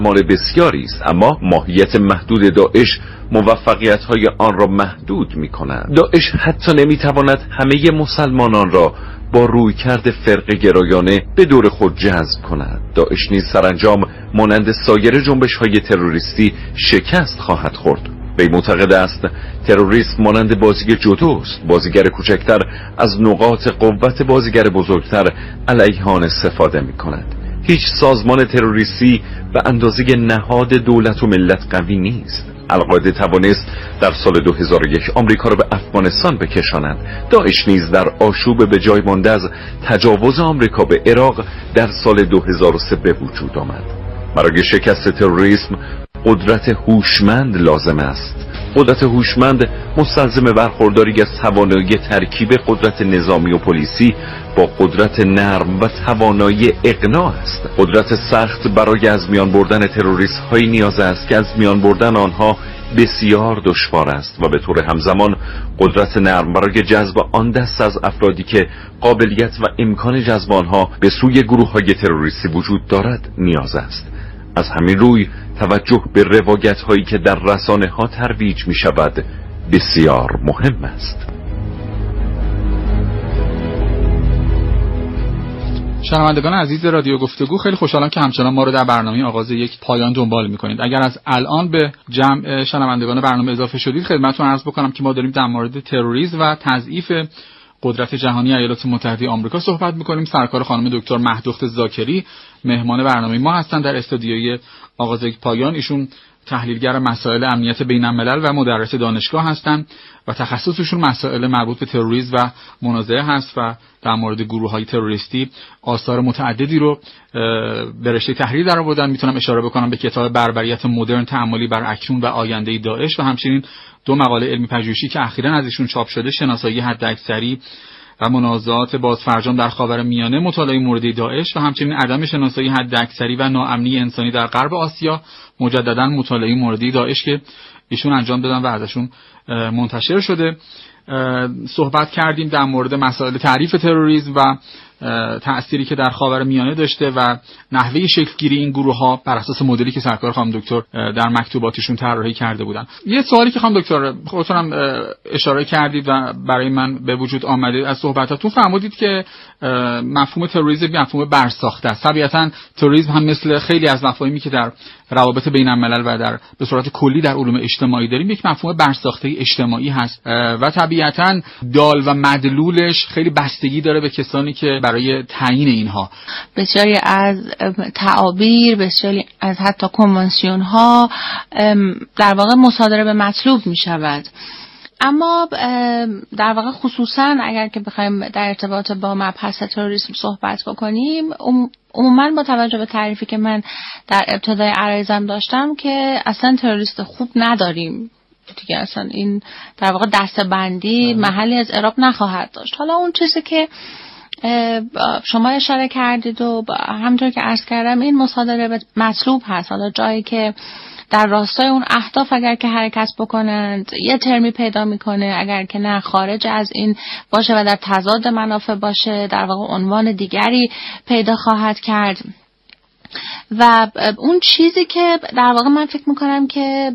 مال بسیاری است، اما ماهیت محدود داعش موفقیت‌های آن را محدود می‌کند. داعش حتی نمی‌تواند همه مسلمانان را با رویکرد فرقه گرایانه به دور خود جذب کند. داعش نیز سرانجام مانند سایر جنبش‌های تروریستی شکست خواهد خورد. وی معتقد است تروریسم مانند بازی جودوست. بازیگر کوچکتر از نقاط قوت بازیگر بزرگتر علیه آن استفاده می‌کند. هیچ سازمان تروریستی به اندازه نهاد دولت و ملت قوی نیست. القاعده توانست در سال 2001 آمریکا را به افغانستان بکشاند. داعش نیز در آشوب به جای مانده از تجاوز آمریکا به عراق در سال 2003 به وجود آمد. برای شکست تروریسم قدرت هوشمند لازم است. قدرت هوشمند مستلزم برخورداری از توانایی ترکیب قدرت نظامی و پلیسی با قدرت نرم و توانایی اقناع است. قدرت سخت برای از میان بردن تروریست هایی نیاز است که از میان بردن آنها بسیار دشوار است و به طور همزمان قدرت نرم برای جذب آن دست از افرادی که قابلیت و امکان جذب آنها به سوی گروه های تروریستی وجود دارد نیاز است. از همین روی توجه به روایت هایی که در رسانه ها ترویج می شود بسیار مهم است. شنوندگان عزیز رادیو گفتگو، خیلی خوشحالم که همچنان ما رو در برنامه آغاز یک پایان دنبال می‌کنید. اگر از الان به جمع شنوندگان برنامه اضافه شدید، خدمتتون عرض بکنم که ما داریم در مورد تروریسم و تضعیف قدرت جهانی ایالات متحده آمریکا صحبت می‌کنیم. سرکار خانم دکتر مهدوخت ذاکری مهمان برنامه ما هستند در استودیوی آغاز یک پایان. ایشون تحلیلگر مسائل امنیت بین‌الملل و مدرس دانشگاه هستند و تخصصشون مسائل مربوط به تروریسم و منازعه هست و در مورد گروه‌های تروریستی آثار متعددی رو به رشته تحلیل درآوردن. میتونم اشاره بکنم به کتاب بربریت مدرن، تأملی بر اکنون و آینده داعش و همچنین 2 مقاله علمی پژوهشی که اخیراً از ایشون چاپ شده، شناسایی حداکثری و منازعات بازفرجام در خاورمیانه، مطالعه مورد داعش و همچنین عدم شناسایی حداکثری و ناامنی انسانی در غرب آسیا، مجددا مطالعه مورد داعش که ایشون انجام دادن و ازشون منتشر شده. صحبت کردیم در مورد مسائل تعریف تروریسم و تأثیری که در خاورمیانه داشته و نحوه شکلگیری این گروه‌ها بر اساس مدلی که سرکار خانم دکتر در مکتوباتشون طراحی کرده بودن. یه سوالی که خانم دکتر خودتون اشاره کردید و برای من به وجود آمده از صحبتاتون، فرمودید که مفهوم تروریسم مفهوم برساخته است. طبیعتاً تروریسم هم مثل خیلی از مفاهیمی که در روابط بین‌الملل و در به صورت کلی در علوم اجتماعی داریم یک مفهوم برساخته اجتماعی هست و طبیعتاً دال و مدلولش خیلی بستگی داره به کسانی که برای تعیین اینها. بسیاری از تعابیر، بسیاری از حتی کنوانسیون ها در واقع مصادره به مطلوب می شود. اما در واقع خصوصا اگر که بخوایم در ارتباط با مبحث تروریسم صحبت بکنیم، عموما با توجه به تعریفی که من در ابتدای عرایزم داشتم که اصلا تروریست خوب نداریم دیگه، اصلا این در واقع دسته‌بندی محلی از اعراب نخواهد داشت. حالا اون چیزی که شما اشاره کردید و همونطور که عرض کردم این مصادره به مطلوب هست. حالا جایی که در راستای اون اهداف اگر که حرکت بکنند یه ترمی پیدا میکنه، اگر که نه خارج از این باشه و در تضاد منافع باشه در واقع عنوان دیگری پیدا خواهد کرد. و اون چیزی که در واقع من فکر میکنم که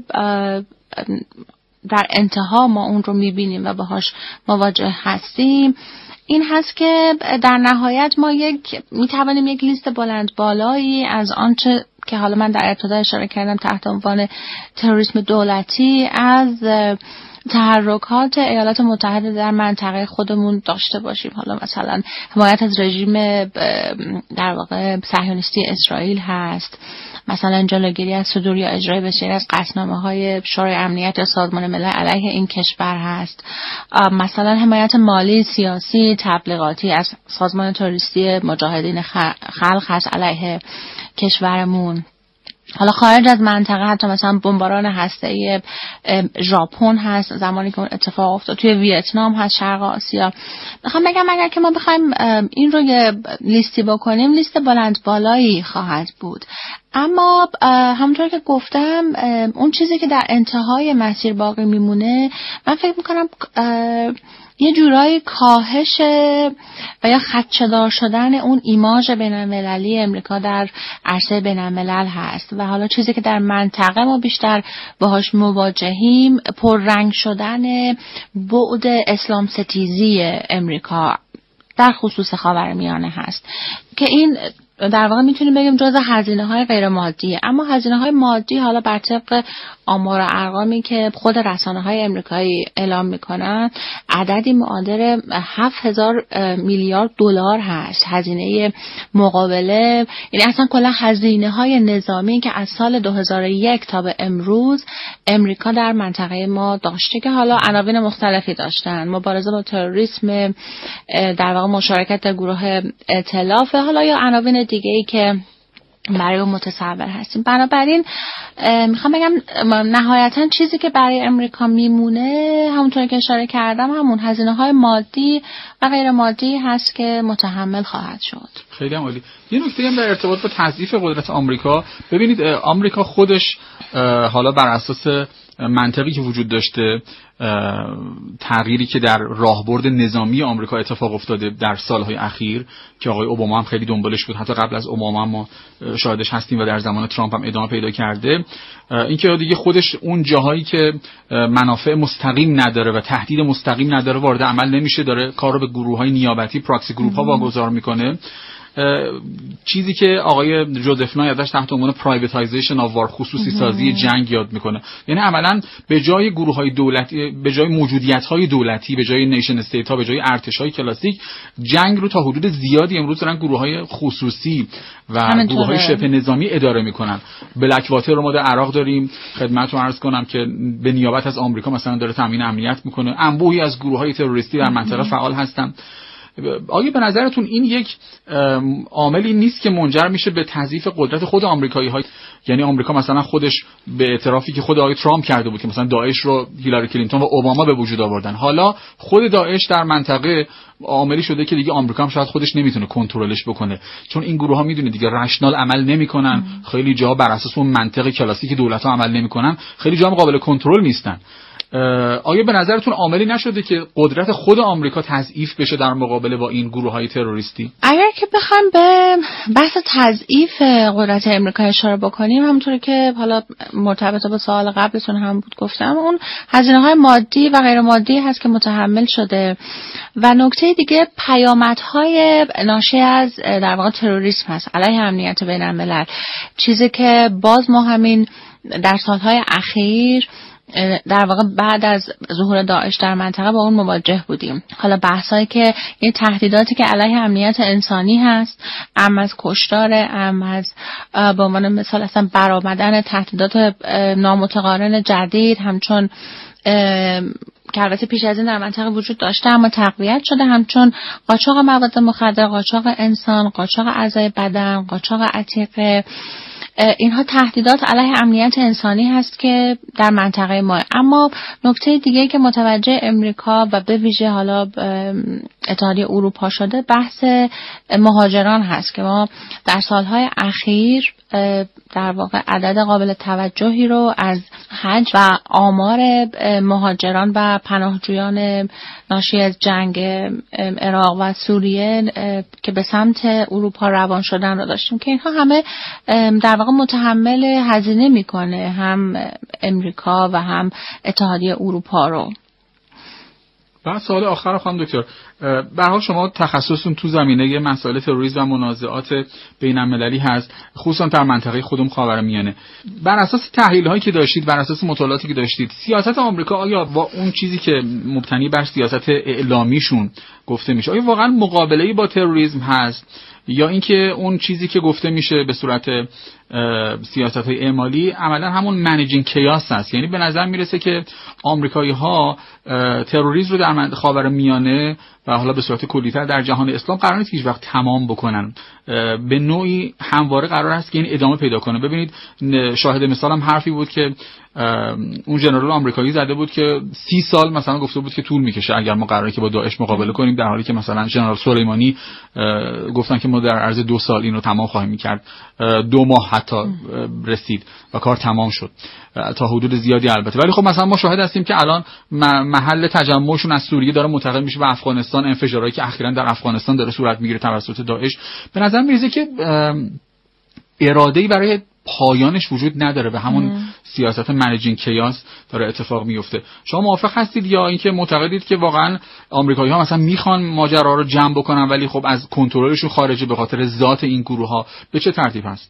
در انتها ما اون رو میبینیم و باهاش مواجه هستیم این هست که در نهایت ما میتوانیم یک لیست بلند بالایی از آنچه که حالا من در ابتدا اشاره کردم تحت عنوان تروریسم دولتی از تحرکات ایالات متحده در منطقه خودمون داشته باشیم. حالا مثلا حمایت از رژیم در واقع صهیونیستی اسرائیل هست، مثلا جلوگیری از صدور یا اجرای بسیاری از قطعنامه‌های شورای امنیت یا سازمان ملل علیه این کشور هست، مثلا حمایت مالی، سیاسی، تبلیغاتی از سازمان تروریستی مجاهدین خلق هست علیه کشورمون. حالا خارج از منطقه حتی مثلا بمباران هسته‌ای ژاپن هست زمانی که اون اتفاق افتاد، توی ویتنام هست، شرق آسیا. میخوام بگم اگر که ما بخوایم این رو یه لیستی بکنیم لیست بلند بالایی خواهد بود. اما همونطور که گفتم اون چیزی که در انتهای مسیر باقی میمونه من فکر میکنم یه جورایی کاهش و یا خدشه‌دار شدن اون ایماژ بین‌المللی امریکا در عرصه بین‌الملل هست و حالا چیزی که در منطقه ما بیشتر باهاش مواجهیم پررنگ شدن بعد اسلام ستیزی امریکا در خصوص خاورمیانه هست که این در واقع میتونیم بگیم جزء هزینه‌های غیر مادیه. اما هزینه‌های مادی حالا بر طبق آمار و ارقامی که خود رسانه‌های امریکایی اعلام میکنن عددی معادل 7000 میلیارد دلار هست هزینه مقابله، یعنی اصلا کلا هزینه‌های نظامی که از سال 2001 تا به امروز امریکا در منطقه ما داشته که حالا عناوین مختلفی داشتن، مبارزه با تروریسم، در واقع مشارکت در گروه ائتلاف، حالا یا عناوین دیگه‌ای که برای متصور هستیم. بنابراین میخوام بگم نهایتا چیزی که برای امریکا میمونه همونطور که اشاره کردم همون هزینه‌های مادی و غیر مادی هست که متحمل خواهد شد. خیلی عالی. یه نکته هم در ارتباط با تضعیف قدرت آمریکا، ببینید آمریکا خودش حالا بر اساس منطقی که وجود داشته، تغییری که در راهبرد نظامی آمریکا اتفاق افتاده در سالهای اخیر که آقای اوباما هم خیلی دنبالش بود، حتی قبل از اوباما ما شاهدش هستیم و در زمان ترامپ هم ادامه پیدا کرده، اینکه دیگه خودش اون جاهایی که منافع مستقیم نداره و تهدید مستقیم نداره وارد عمل نمیشه، داره کار رو به گروه‌های نیابتی پراکسی گروپ ها واگذار میکنه. چیزی که آقای جوزف نای ازش تحت عنوان پرایوتایزیشن آف وار، خصوصی سازی جنگ یاد میکنه، یعنی عملاً به جای گروه‌های دولتی، به جای موجودیت‌های دولتی، به جای نیشن استیت ها، به جای ارتش‌های کلاسیک، جنگ رو تا حدود زیادی امروز دارن گروه‌های خصوصی و گروه‌های شبه نظامی اداره میکنن. بلک واتر رو ما در عراق داریم، خدمتتون عرض کنم که به نیابت از آمریکا مثلا داره تامین امنیت میکنه. انبوهی از گروه‌های تروریستی در منطقه فعال هستن. آیا به نظرتون این یک عاملی نیست که منجر میشه به تضعیف قدرت خود آمریکایی‌ها؟ یعنی آمریکا مثلا خودش به اعترافی که خود آقای ترامپ کرده بود که مثلا داعش رو هیلاری کلینتون و اوباما به وجود آوردن، حالا خود داعش در منطقه عاملی شده که دیگه آمریکا هم شاید خودش نمیتونه کنترلش بکنه، چون این گروه‌ها میدونه دیگه رشنال عمل نمیکنن، خیلی جا بر اساس اون منطق کلاسیک دولت‌ها عمل نمیکنن، خیلی جا قابل کنترل نیستن. آیا به نظرتون عاملی نشده که قدرت خود آمریکا تضعیف بشه در مقابله با این گروه‌های تروریستی؟ اگر که بخوایم به بحث تضعیف قدرت امریکا اشاره بکنیم، همونطوری که حالا مرتبط با سوال قبلتون هم بود گفتم، اون هزینه‌های مادی و غیر مادی هست که متحمل شده و نکته دیگه پیامدهای ناشی از در واقع تروریسم هست علیه امنیت بین‌الملل، چیزی که باز ما همین در سالهای اخیر در واقع بعد از ظهور داعش در منطقه با اون مواجه بودیم. حالا بحثایی که این تهدیداتی که علیه امنیت انسانی هست، از کشتار، از به عنوان مثال اصلا برآمدن تهدیدات نامتقارن جدید، همچون که البته پیش از این در منطقه وجود داشته اما تقویت شده، همچون قاچاق مواد مخدر، قاچاق انسان، قاچاق اعضای بدن، قاچاق عتیقه، اینها تهدیدات علیه امنیت انسانی هست که در منطقه ما. اما نکته دیگه که متوجه امریکا و به ویژه حالا اتحادیه اروپا شده بحث مهاجران هست که ما در سالهای اخیر در واقع عدد قابل توجهی رو از حج و آمار مهاجران و پناهجویان ناشی از جنگ عراق و سوریه که به سمت اروپا روان شدن رو داشتیم که اینها همه در واقع متحمل هزینه میکنه هم امریکا و هم اتحادیه اروپا رو. بعد سوال آخر خانم دکتر، به هر حال شما تخصصتون تو زمینه مسائل تروریسم و منازعات بین‌المللی هست، خصوصا در منطقه خودمون خاورمیانه. بر اساس تحلیل‌هایی که داشتید، بر اساس مطالعاتی که داشتید، سیاست آمریکا آیا با اون چیزی که مبتنی بر سیاست اعلامیشون گفته میشه، آیا واقعا مقابله‌ای با تروریسم هست، یا اینکه اون چیزی که گفته میشه به صورت سیاست‌های اعمالی عملاً همون منیجینگ کیاس هست؟ یعنی به نظر میرسه که آمریکایی‌ها تروریسم رو در خاورمیانه و حالا به صورت کلی‌تر در جهان اسلام قرار نیست هیچ وقت تمام بکنن، به نوعی همواره قرار است که این ادامه پیدا کنه. ببینید شاهد مثالم حرفی بود که اون ژنرال آمریکایی زده بود که 30 سال مثلا گفته بود که طول میکشه اگر ما قراره که با داعش مقابله کنیم، در حالی که مثلا ژنرال سلیمانی گفتن که ما در عرض 2 سال اینو تمام خواهیم میکرد. 2 ماه حتی رسید و کار تمام شد تا حدود زیادی البته. ولی خب مثلا ما شاهد هستیم که الان محل تجمعشون از سوریه داره منتقل میشه به افغانستان. انفجارهایی که اخیراً در افغانستان داره صورت میگیره توسط داعش، به نظر میرسه که اراده‌ای برای پایانش وجود نداره و همون سیاست منیجینگ کیاس داره اتفاق میفته. شما موافق هستید یا اینکه معتقدید که واقعا آمریکایی‌ها مثلا میخوان ماجرا رو جمع بکنن ولی خب از کنترلشون خارجه به خاطر ذات این گروه‌ها؟ به چه ترتیب هست؟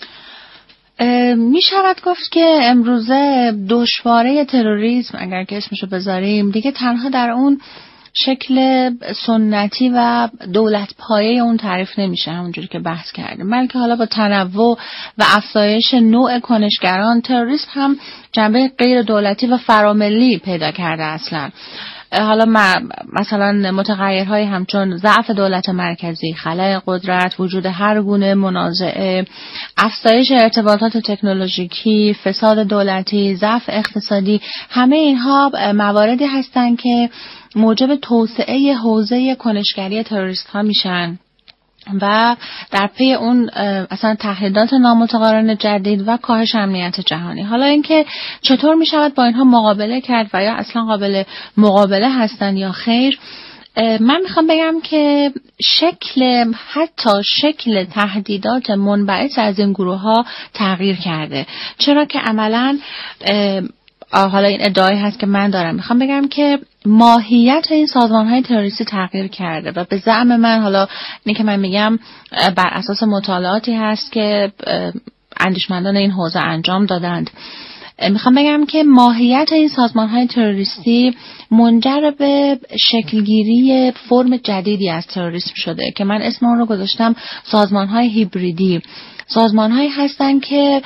می شود گفت که امروزه دشواره تروریسم اگر که اسمشو بذاریم دیگه تنها در اون شکل سنتی و دولت پایه اون تعریف نمیشه همونجوری که بحث کردیم، بلکه حالا با تنوع و افزایش نوع کنشگران تروریسم هم جنبه غیر دولتی و فراملی پیدا کرده اصلا. حالا مثلا متغیرهای همچون ضعف دولت مرکزی، خلأ قدرت، وجود هر گونه منازعه، افزایش ارتباطات تکنولوژیکی، فساد دولتی، ضعف اقتصادی، همه اینها مواردی هستند که موجب توسعه حوزه کنشگری تروریست ها میشن و در پی اون اصلا تهدیدات نامتقارن جدید و کاهش امنیت جهانی. حالا اینکه چطور می شود با اینها مقابله کرد و یا اصلا قابل مقابله هستن یا خیر، من میخوام بگم که حتی شکل تهدیدات منبعث از این گروه ها تغییر کرده، چرا که عملاً حالا این ادعایی هست که من دارم، میخوام بگم که ماهیت این سازمان‌های تروریستی تغییر کرده و به زعم من، حالا اینی که من میگم بر اساس مطالعاتی هست که اندیشمندان این حوزه انجام دادند، میخوام بگم که ماهیت این سازمان‌های تروریستی منجر به شکلگیری فرم جدیدی از تروریسم شده که من اسم اون رو گذاشتم سازمان‌های هیبریدی. سازمان‌هایی هستند که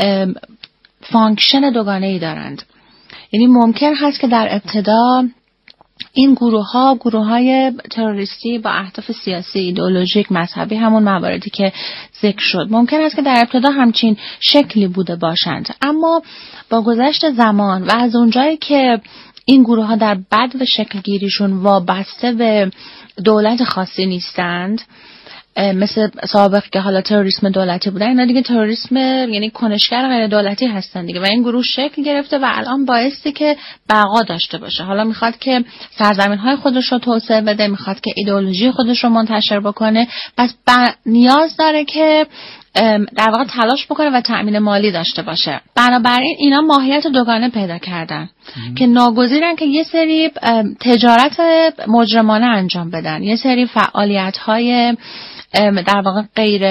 فانکشن دوگانه‌ای دارند. یعنی ممکن هست که در ابتدا این گروه‌های تروریستی با اهداف سیاسی، ایدئولوژیک، مذهبی، همون مواردی که ذکر شد، ممکن است که در ابتدا همچین شکلی بوده باشند، اما با گذشت زمان و از اونجایی که این گروه‌ها در بدو شکلگیریشون وابسته به دولت خاصی نیستند، مثل سابق که حالا تروریسم دولتی بودن، اینا دیگه تروریسم یعنی کنشگر غیر دولتی هستن دیگه و این گروه شکل گرفته و الان باعثی که بقا داشته باشه. حالا میخواد که سرزمین‌های خودش رو توسعه بده، میخواد که ایدئولوژی خودش رو منتشر بکنه، پس نیاز داره که در واقع تلاش بکنه و تأمین مالی داشته باشه. بنابراین اینا ماهیت دوگانه پیدا کردن که ناگزیرن که یه سری تجارت مجرمانه انجام بدن، یه سری فعالیت‌های در واقع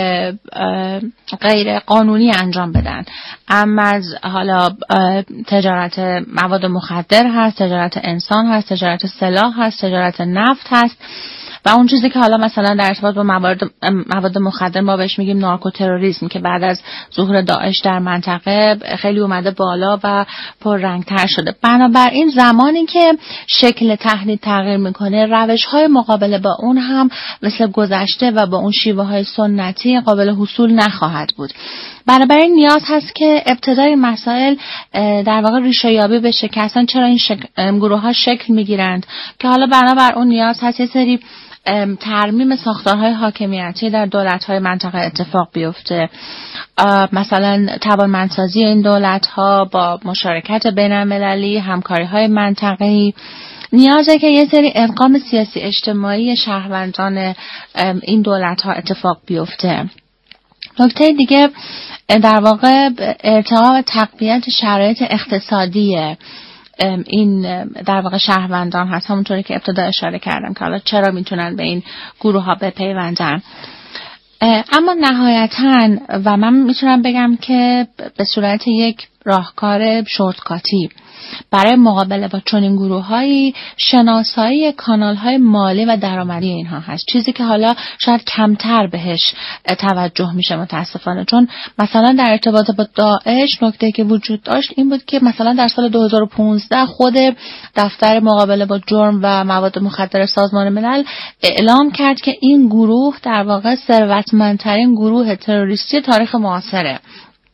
غیر قانونی انجام بدن. اما از حالا تجارت مواد مخدر هست، تجارت انسان هست، تجارت سلاح هست، تجارت نفت هست و اون چیزی که حالا مثلا در ارتباط با مواد مخدر ما بهش میگیم نارکوتروریسم که بعد از ظهور داعش در منطقه خیلی اومده بالا و پررنگتر شده. بنابراین زمانی که شکل تهدید تغییر میکنه، روش‌های مقابله با اون هم مثل گذشته و با اون شیوه‌های سنتی قابل حصول نخواهد بود. بنابراین نیاز هست که ابتدای مسائل در واقع ریشه یابی بشه که اصلا چرا این گروه‌ها شکل میگیرند، که حالا بنابر اون نیاز هست یه سری ترمیم ساختارهای حاکمیتی در دولت‌های منطقه اتفاق بیفته، مثلا توانمندسازی این دولت‌ها با مشارکت بین‌المللی، همکاری‌های منطقه‌ای. نیازه که یه سری ادغام سیاسی اجتماعی شهروندان این دولت‌ها اتفاق بیفته. نکته دیگه در واقع ارتقا و تقویت شرایط اقتصادی این در واقع شهروندان هست، همونطوری که ابتدا اشاره کردم که حالا چرا میتونن به این گروه ها بپیوندن. اما نهایتاً و من میتونم بگم که به صورت یک راهکار شورتکاتی برای مقابله با چنین گروه‌هایی شناسایی کانال‌های مالی و درآمدی اینها هست، چیزی که حالا شاید کمتر بهش توجه میشه متاسفانه. چون مثلا در ارتباط با داعش نکته که وجود داشت این بود که مثلا در سال 2015 خود دفتر مقابله با جرم و مواد مخدر سازمان ملل اعلام کرد که این گروه در واقع ثروتمندترین گروه تروریستی تاریخ معاصره.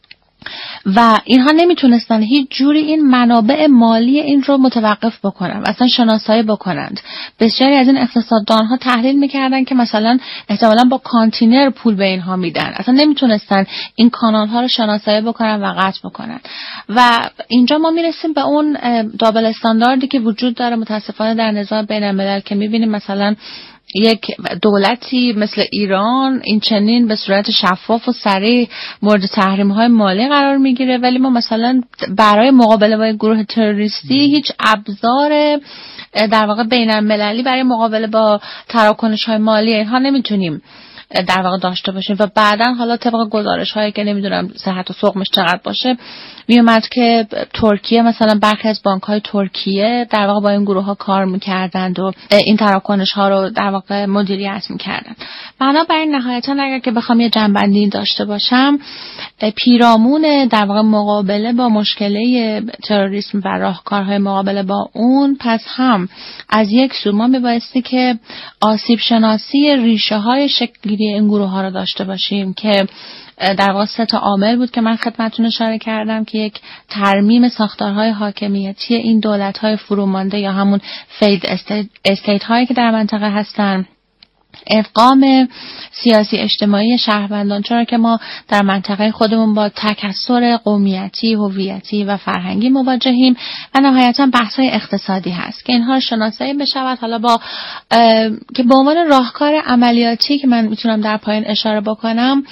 و اینها نمیتونستن هیچ جوری این منابع مالی این رو متوقف بکنن و اصلا شناسایی بکنند. بسیاری از این اقتصاددانها تحلیل میکردن که مثلا احتمالاً با کانتینر پول به اینها میدن، اصلا نمیتونستن این کانالها رو شناسایی بکنن و قطع بکنن. و اینجا ما میرسیم به اون دابل استانداردی که وجود داره متاسفانه در نظام بین الملل، که میبینیم مثلا یک دولتی مثل ایران این چنین به صورت شفاف و سریع مورد تحریم‌های مالی قرار میگیره، ولی ما مثلا برای مقابله با گروه تروریستی هیچ ابزار در واقع بین‌المللی برای مقابله با تراکنش‌های مالی اینها نمیتونیم در واقع داشته باشیم. و بعداً حالا طبق گزارش‌هایی که نمیدونم صحت و سقمش چقدر باشه میومد که ترکیه مثلا برخی از بانک‌های ترکیه در واقع با این گروه‌ها کار می‌کردند و این تراکنش‌ها رو در واقع مدیریت می‌کردند. بنابراین نهایتاً اگر که بخوام یه جنبندی داشته باشم، پیرامون در واقع مقابله با مشکل تروریسم و راهکارهای مقابله با اون، پس هم از یک سو ما میبایستی که آسیب شناسی ریشه‌های شکل‌گیری این گروه‌ها رو داشته باشیم که در واقع 3 عامل بود که من خدمتتون اشاره کردم که یک ترمیم ساختارهای حاکمیتی این دولت‌های فرومانده یا همون فیلد استیت هایی که در منطقه هستن، ادغام سیاسی اجتماعی شهروندان، چرا که ما در منطقه خودمون با تکثر قومیتی، هویتی و فرهنگی مواجهیم، و نهایتاً بحث‌های اقتصادی هست که اینها شناسایی بشود. حالا با که به عنوان راهکار عملیاتی که من میتونم در پایین اشاره بکنم،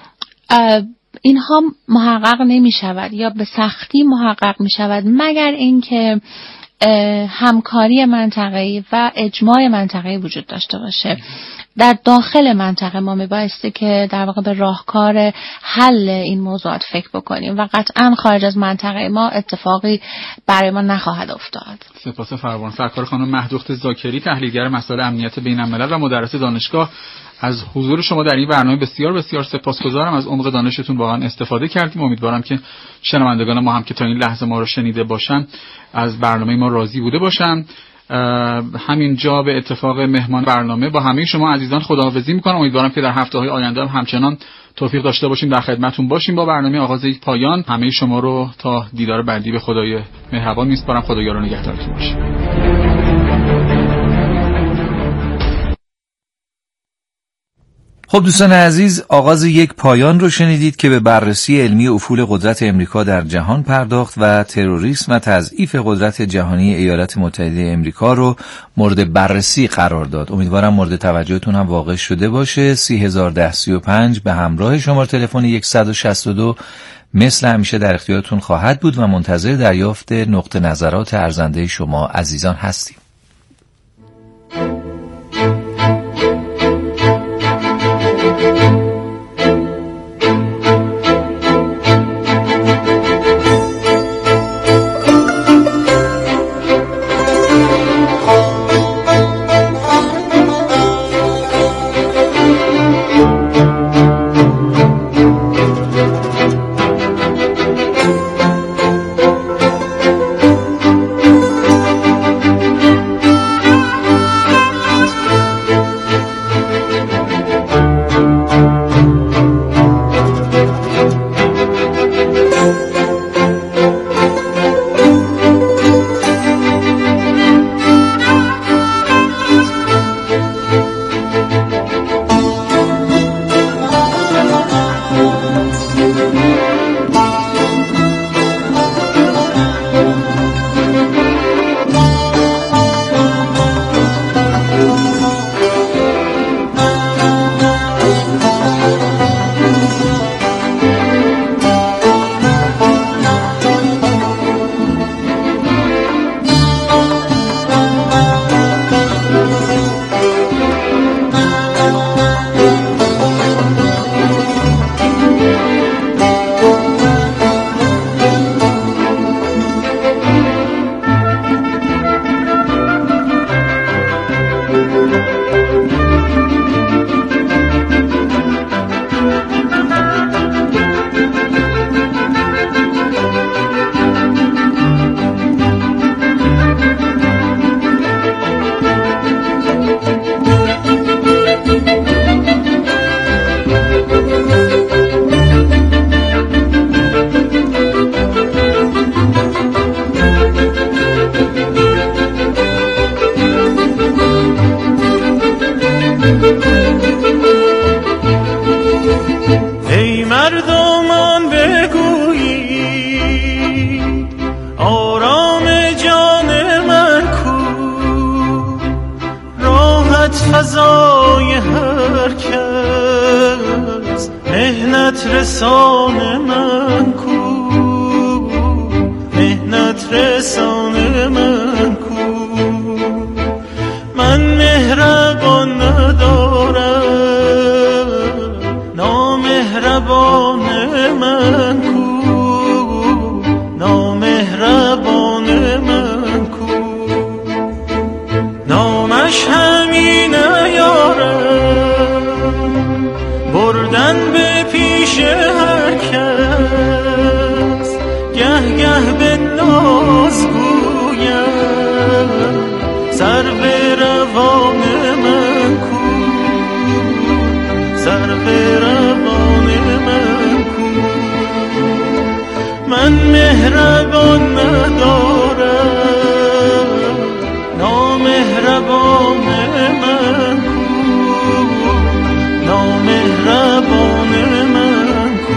اینها محقق نمی شود یا به سختی محقق می شود مگر اینکه همکاری منطقه‌ای و اجماع منطقه‌ای وجود داشته باشه. در داخل منطقه ما میبایستی که در واقع به راهکار حل این موضوعات فکر بکنیم و قطعا خارج از منطقه ما اتفاقی برای ما نخواهد افتاد. سپاس فراوان. سرکار خانم مهدوخت زاکری، تحلیلگر مسائل امنیت بین الملل و مدرس دانشگاه، از حضور شما در این برنامه بسیار بسیار سپاسگزارم. از عمق دانشتون واقعا استفاده کردیم. امیدوارم که شنوندگان ما هم که تا این لحظه ما رو شنیده باشن از برنامه ما راضی بوده باشن. همین جا به اتفاق مهمان برنامه با همه شما عزیزان خداحافظی میکنم. امیدوارم که در هفته‌های آینده هم همچنان توفیق داشته باشیم در خدمتتون باشیم با برنامه آغاز یک پایان. همه شما رو تا دیدار بعدی به خدای مهربان میسپارم. خدا یار و نگهدارتون باشه. خب دوستان عزیز، آغاز یک پایان رو شنیدید که به بررسی علمی افول قدرت امریکا در جهان پرداخت و تروریسم و تضعیف قدرت جهانی ایالات متحده امریکا رو مورد بررسی قرار داد. امیدوارم مورد توجهتون هم واقع شده باشه. 301035 به همراه شماره تلفن 162 مثل همیشه در اختیارتون خواهد بود و منتظر دریافت نقطه نظرات ارزنده شما عزیزان هستیم. رسان من کو. من مهربان ندارم، نامهربان من کو، نامهربان من کو. نامش همینه یارم، بردن به پیش هر کس، گه گه به ناز گویم سر به روان من کو، سر به روان من کو. من مهربان ندارم، نامهربان من کو، نامهربان من کو.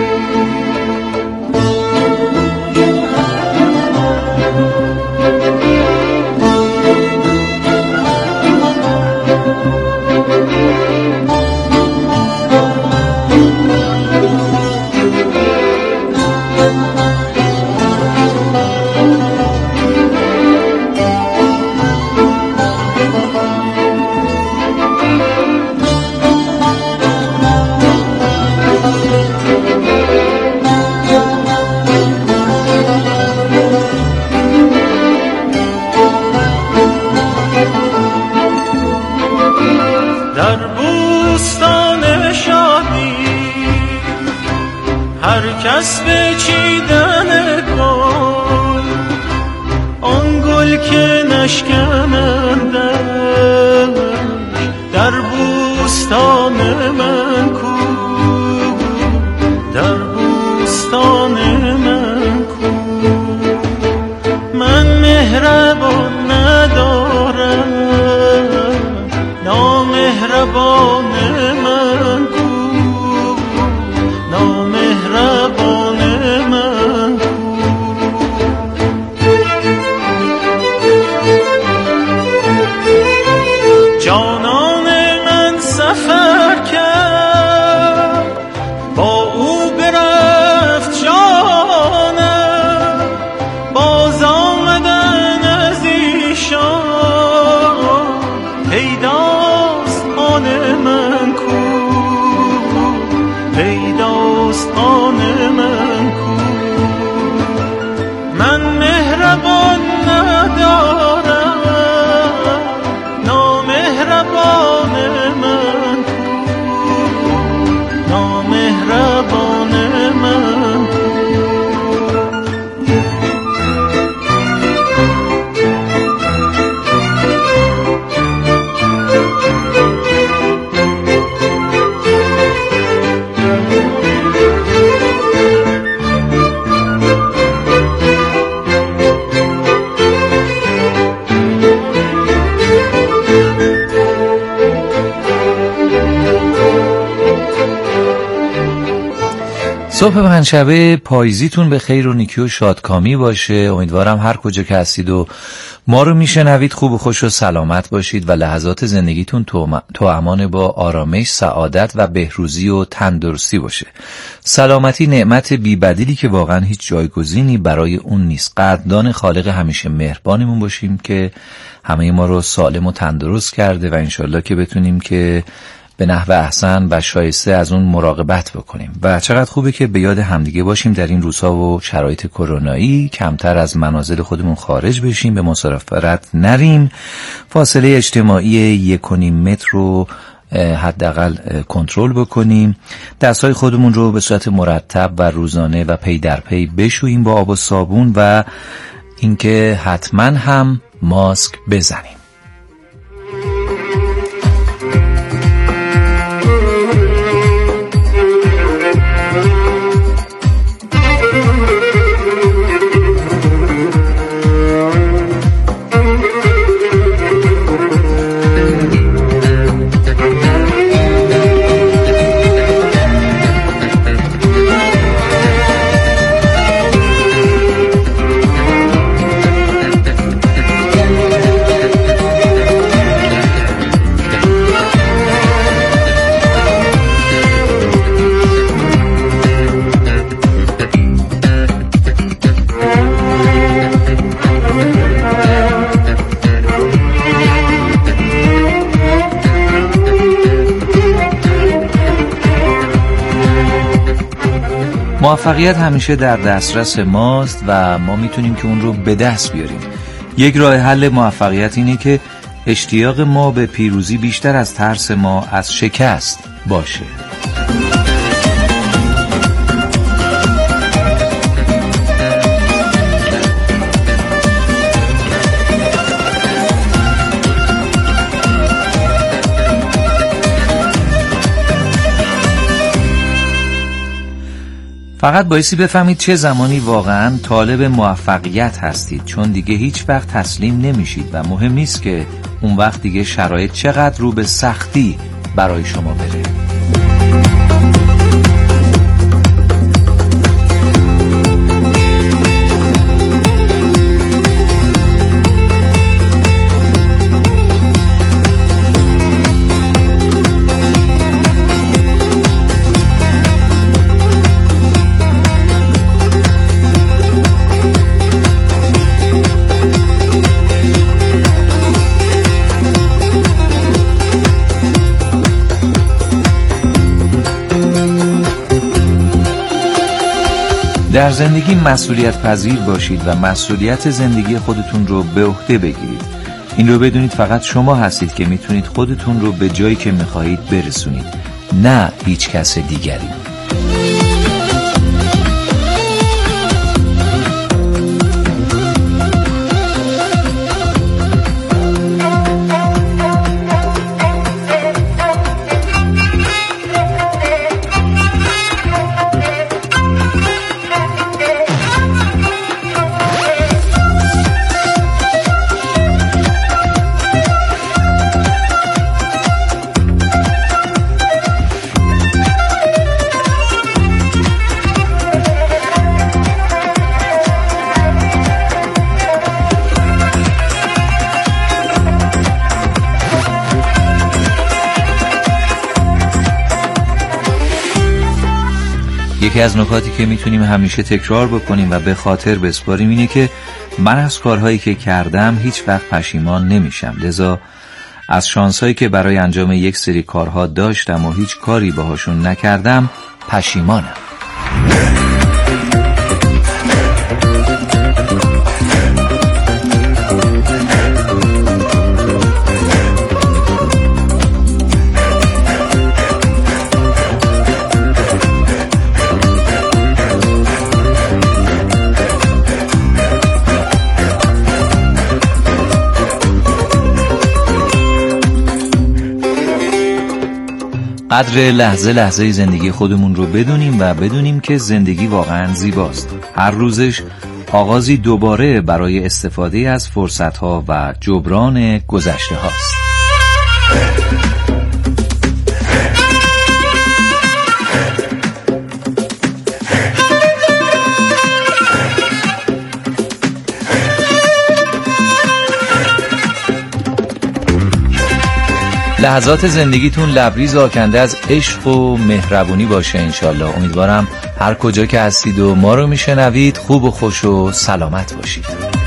در بوستان شادی هر کس به چیدن گل، آن گل که نشکنندش در بوستان من کو، در بوستان من کو. من مهربان ندارم، نامهربان من کو، نامهربان من کو. جانان من سفر کرد، با او برفت جانم، باز آمدن از ایشان پیداست آن من کو، پیداست آن من کو. من مهربان ندارم، نامهربان من کو، نامهربان من کو. صبح پنجشنبه پاییزیتون به خیر و نیکی و شادکامی باشه. امیدوارم هر کجا که هستید و ما رو میشنوید خوب و خوش و سلامت باشید و لحظات زندگیتون تو امان با آرامش، سعادت و بهروزی و تندرستی باشه. سلامتی نعمت بی‌بدیلی که واقعا هیچ جایگزینی برای اون نیست. قدردان خالق همیشه مهربانمون باشیم که همه ما رو سالم و تندرست کرده و انشالله که بتونیم که به نحو احسن و شایسته از اون مراقبت بکنیم. و چقدر خوبه که به یاد همدیگه باشیم در این روزها و شرایط کرونایی، کمتر از منازل خودمون خارج بشیم، به مسافرت نریم، فاصله اجتماعی 1.5 متر رو حداقل کنترل بکنیم، دستهای خودمون رو به صورت مرتب و روزانه و پی در پی بشوییم با آب و صابون و اینکه حتما هم ماسک بزنیم. موفقیت همیشه در دسترس ماست و ما میتونیم که اون رو به دست بیاریم. یک راه حل موفقیت اینه که اشتیاق ما به پیروزی بیشتر از ترس ما از شکست باشه. فقط بایستی بفهمید چه زمانی واقعاً طالب موفقیت هستید، چون دیگه هیچ وقت تسلیم نمیشید و مهم نیست که اون وقت دیگه شرایط چقدر رو به سختی برای شما بره. در زندگی مسئولیت پذیر باشید و مسئولیت زندگی خودتون رو به عهده بگیرید. این رو بدونید فقط شما هستید که میتونید خودتون رو به جایی که میخواهید برسونید، نه هیچ کس دیگری. یکی از نکاتی که میتونیم همیشه تکرار بکنیم و به خاطر بسپاریم اینه که من از کارهایی که کردم هیچ وقت پشیمان نمیشم. لذا از شانسایی که برای انجام یک سری کارها داشتم و هیچ کاری باهاشون نکردم پشیمانم. قدر لحظه لحظه زندگی خودمون رو بدونیم و بدونیم که زندگی واقعا زیباست. هر روزش آغازی دوباره برای استفاده از فرصتها و جبران گذشته هاست. لحظات زندگیتون لبریز آکنده از عشق و مهربونی باشه انشالله. امیدوارم هر کجا که هستید و ما رو میشنوید خوب و خوش و سلامت باشید.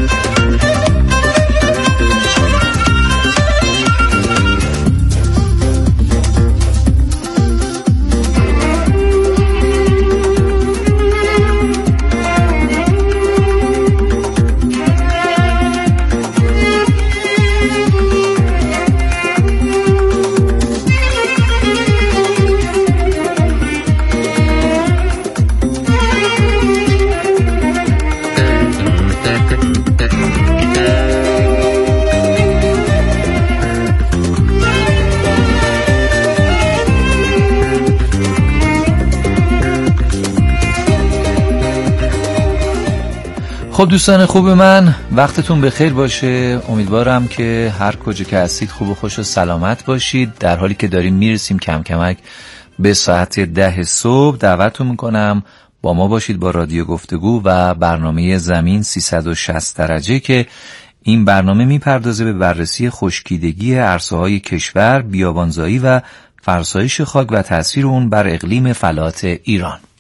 خب دوستان خوب من، وقتتون بخیر باشه. امیدوارم که هر کجا که هستید خوب و خوش و سلامت باشید. در حالی که داریم میرسیم کم کمک به ساعت 10 صبح دعوتتون میکنم با ما باشید با رادیو گفتگو و برنامه زمین 360 درجه که این برنامه میپردازه به بررسی خشکیدگی عرصه‌های کشور، بیابانزایی و فرسایش خاک و تأثیر اون بر اقلیم فلات ایران.